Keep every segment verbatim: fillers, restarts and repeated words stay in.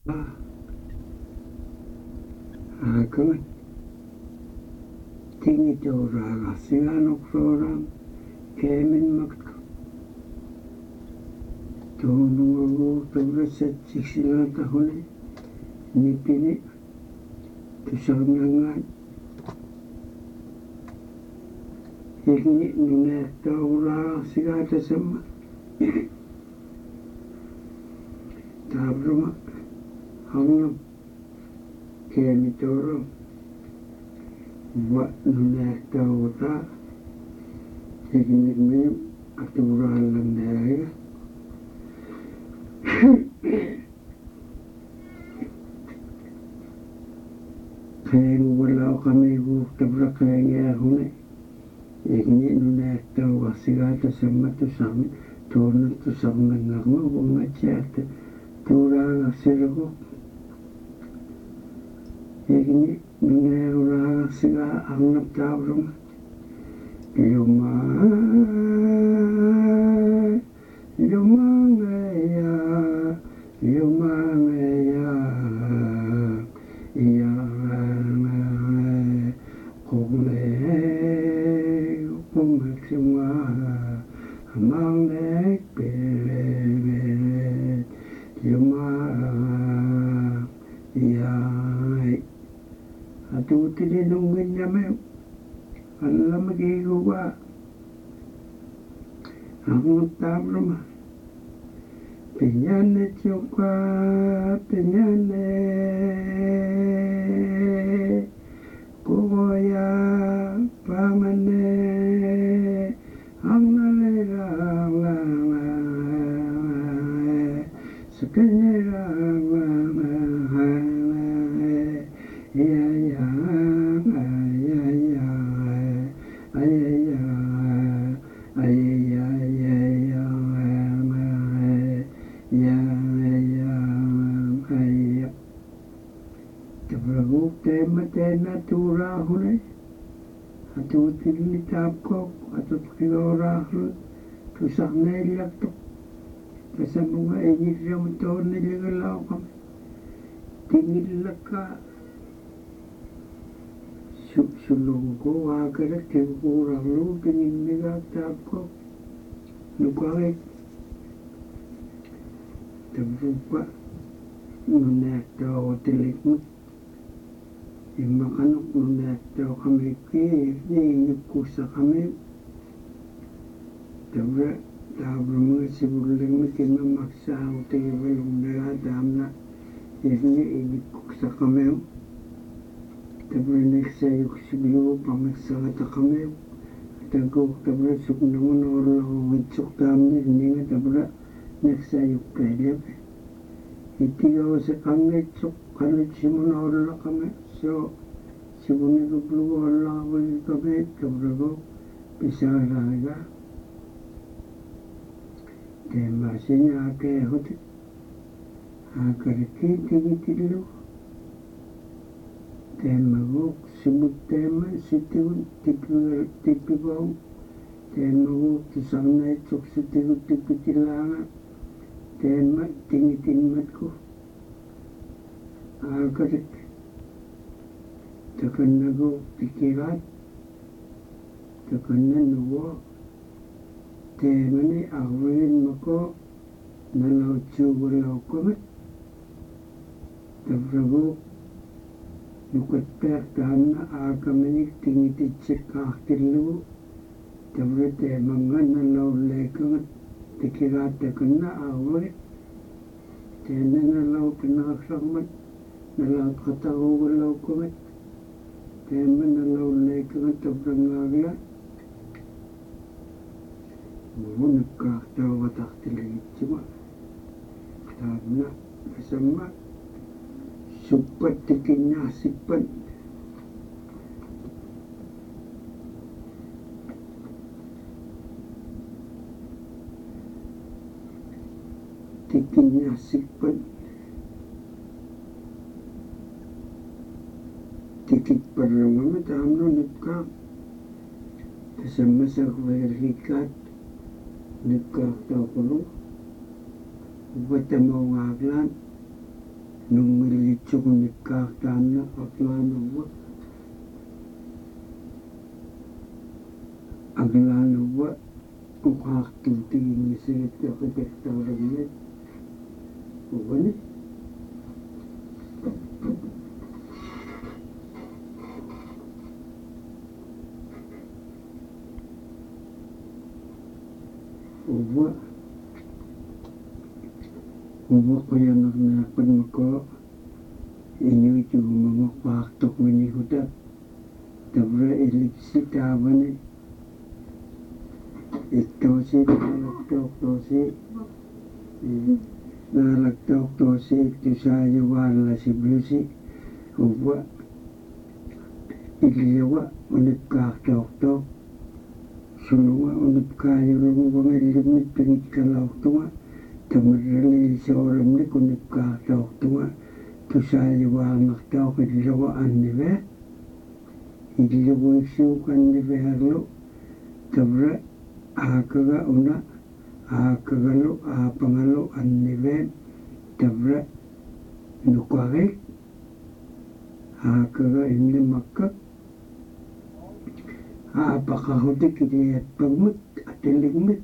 Akan tingi tauraga siganok soram kemin makto tunungu tauraset siksila tahune nipini tusangangan igni nune tauraga sigata sama tabruma hangam kemi toro wa nune taura igni mi aturalan daya kaya wala kami bu tabra kaya hune igni nune taura sigata sama tusang torna tusang nangma bunga chat taura sirgo igni nune ura siga angnap tabrung yuma yuma ngaya yuma ngaya iya kule kule semua amang nek bele bele yuma iya atu tidi nungguin nyame alam magigawa ang tabruma pinyane chokwa pinyane kuya pamane ang nalera sakanyera ya ya ya ya natura hune atu tilli tapko atu kilora hlu tu sakne lakto kasamunga enyi ramto ne legalau kam tingil laka sulungko agara kengura hlu tingin nega tapko nukai tabrupa nunekto tilikmut imakanok nunekto kami ki ni kusa kami tabra tabra sibuling makin mamaksa uti balong nela damna ini ini kusa kami tabra neksa yuk siglo pamaksa ta kami tago tabra suknangon orlo ngitsuk damni ninga tabra neksa yuk pelep itigaw sa kami tsuk kalau simun orlo kami so sibuni dulu Allah bagi kami keberapa bisa raga dan masanya ke hotel agar kita gitu dan maguk sebut tema situ tipu tipu bau dan maguk kesana cok situ tipu tilanga dan mat tinggi tinggi matku agar tekan nago pikiran tekan nago temani awin mako nalau cubulau komet tebrago nukat per tanah agamani tinggi ticek kahtilu tebra temangan nalau lekangat pikiran tekan na awin tena nalau kena sangmat nalau kata ulau komet teman nalau lekangan tebrangagla mohon kah tahu tak terlihat cuma karena bersama super tikinya sipan tikinya sipan tikit perlama tamu nikah bersama sahabat nikah tahu perlu buat mau ngaglan nungilitsukunikkaartaanna aklaanuwa aklaanuwa uqaartuutiginngisigitti aqikertaulagnet uvani uwa uwa qoyanarnaaqpan mako inuituumangoqpaartoqminiguta tavra ilipsi taavani ittoosi naalaktoortoosi naalaktoortoosi ittusaayuvaallasibliusi uwa iliuwa unipkaartoortoq suluga unipkaayuluguvangillimnik pingitkalortuga tamarraliisoolamnik unipkaartoortuga tusaayuvaarnartooq illuga annivea illuguissuuqannivearlu tavra aakaga una aakagalu aapangalu annivea tavra nuqarik aakaga innimakkak aapaqarutik iliatpagmut atiligmit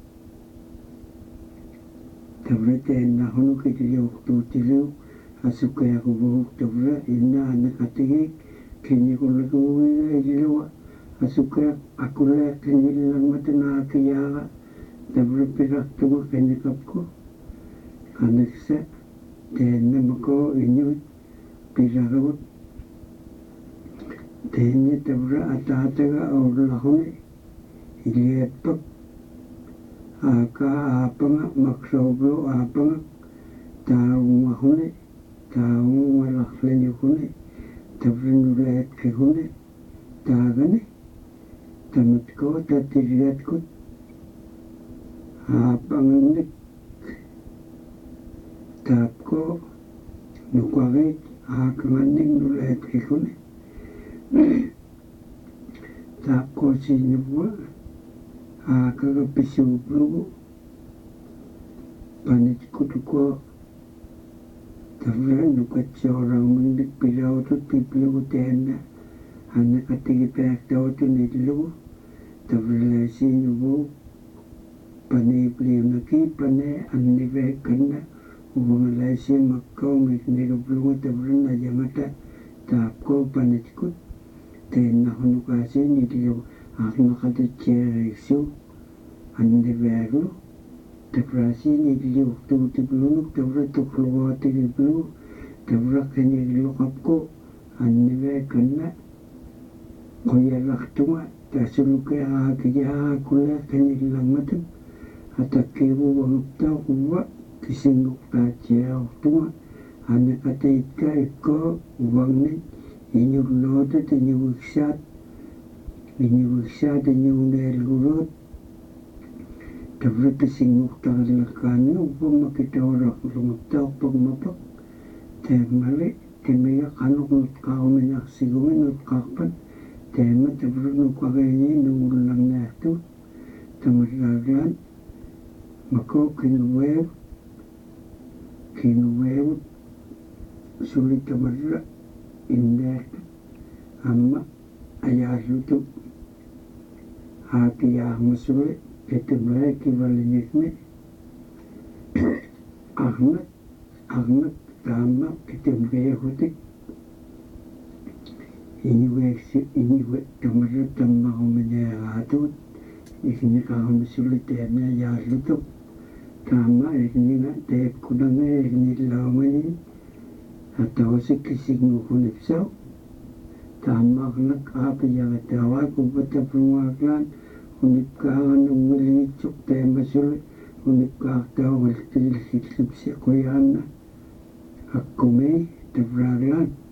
tavra teennarunuk iliuqtuutiliu asukayaruvuuk tavra innaanaqatigik kinniqulaguugiga illuga asukayak akuleaq kinnillaŋmatanaakiyaaqa tavra pilartugu qiniqapku qaniksa teennamakoo iñuit pilarugut teenni tavra ataataga aurlahuni iliatpak aaka aapanga maksooblu aapanga taungahuni taungalaqlanyukuni tavra nuleetkihuni taagani tamatkoo tatiliatkut aapangannik taapkoo nuqarit aakangannik nuleetkihuni taapkoo siinavua aakaga pisuuplugu panitkutukoo tavra nukatsooraumannik pilautut piplugu teenna annaqatigipeertautun illugu tavralaysiinuvuu paniipliunaki panee anniveekkanna uvangalaysi makkaumiknigaplugu tavra najamata taapkoo panitkut teennahunukaasiin illugu arnaqatitsieriiksu anniveerlu tavrasiin illiuqtuutiplunuk tavra tuqluguatigiplugu tavra qinigluqapku anniveekkanna qoyalartuga tasulukeeraakiyaakulee qinillaŋmatun atakkiivuvanguptauquva kisinguqtaatsiaortuga annaqatiitka ikkoo uvangnik iñullootut iñuviksaat iñuviksaat iñuuneelgulut tavra kisinguqtarillarkaanni uvammakitooraqlunguptaorpagmapak teemmali timiga qanuqnutqaaruminarsigumi nutqaarpan teema tavra nuqariini nuullarnaartut tamarraaglaan makoo kinuweev kinuweevut suli tamarra inneertut amma ayaallutu aakiyaarmasuli etimree kivaliñikmi arnak arnak taama kitimreehutik iñuveeksi iñuve tamarra tammarumineeraatut ikniqarumisuli teeme ayaallutu taama ikniga teekkunanga iknillaungani atawasik kisignuqunipsau taammaarnak aapiyaritaawaa kuvataplugaaklaan unipkaaranungiliitsuq teemasuli unipkaartauriltilillipsi quyaanna akkumi tavraaglaan